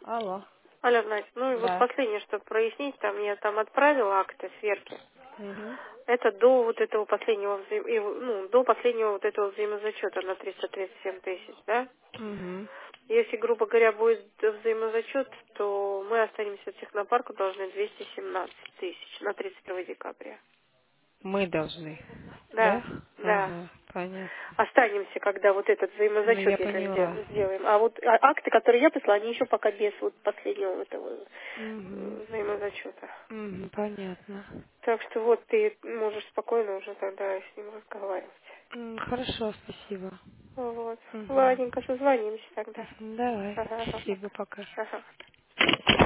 Алло. Алло, Настя, ну и вот Да. последнее, чтобы прояснить, там я там отправила акты сверки. Угу. Это до вот этого последнего, до последнего вот этого взаимозачета на 337 тысяч, да? Угу. Если, грубо говоря, будет взаимозачет, то мы останемся в технопарку должны 217 тысяч на 31 декабря. Мы должны. Да? Да, да. Ага, понятно. Останемся, когда вот этот Ну, взаимозачет, я если поняла. сделаем. А вот акты, которые я прислала, они еще пока без вот последнего этого Угу. взаимозачета. Угу, понятно. Так что вот ты можешь спокойно уже тогда с ним разговаривать. Хорошо, спасибо. Вот. Угу. Ладненько, созвонимся тогда. Давай. Ага, ага, Спасибо, пока. ага.